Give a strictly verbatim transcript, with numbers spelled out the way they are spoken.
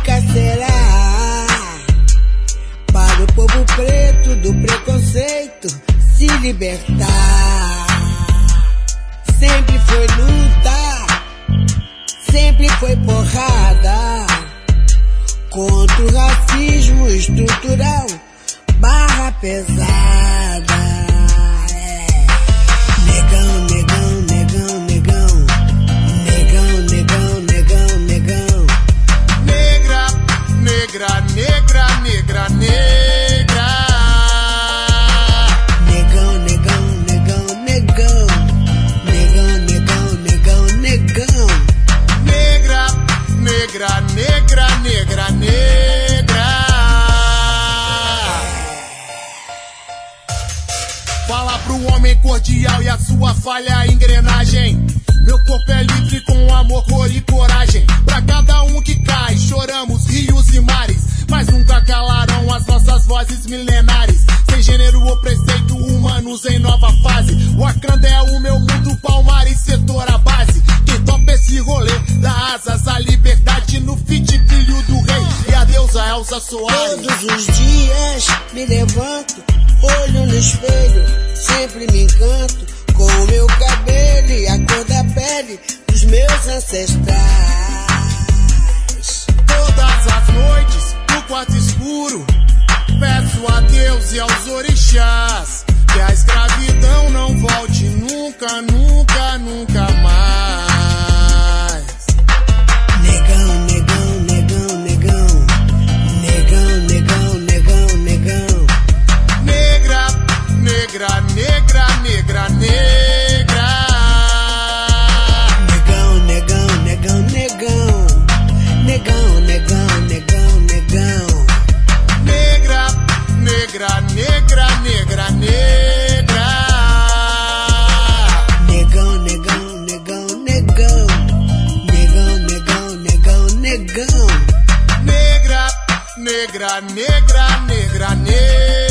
nunca será. Para o povo preto do preconceito se libertar. Sempre foi luta, sempre foi porrada, contra o racismo estrutural, barra pesada. É. Negão, negão, negão, negão, negão, negão, negão, negão. Negra, negra, negra, negra, negra. Negão, negão, negão, negão, negão, negão, negão, negão. Negra, negra, negra, negra, negra. Fala pro homem cordial e a sua falha engrenagem. Meu corpo é livre com amor, cor e coragem. Pra cada um que cai, choramos rios e mares, mas nunca calarão as nossas vozes milenares. Sem gênero ou preceito, humanos em nova fase. Wakanda é o meu mundo, Palmares, setor a base. Quem topa esse rolê, dá asas à liberdade no feat, filho do rei e a deusa Elza Soares. Todos os dias me levanto, olho no espelho, sempre me encanto com o meu cabelo e a cor da pele dos meus ancestrais. Todas as noites, no quarto escuro, peço a Deus e aos orixás que a escravidão não volte nunca, nunca, nunca mais. Negão, negão, negão, negão, negão, negão, negão, negão. Negra, negra, negra, negra, negra. Negão, negão, negão, negão, negão, negão, negão, negão. Negra, negra, negra, negra, negra. Negão, negão, negão, negão, negão, negão, negão, negão. Negra, negra, negra, negra, negra.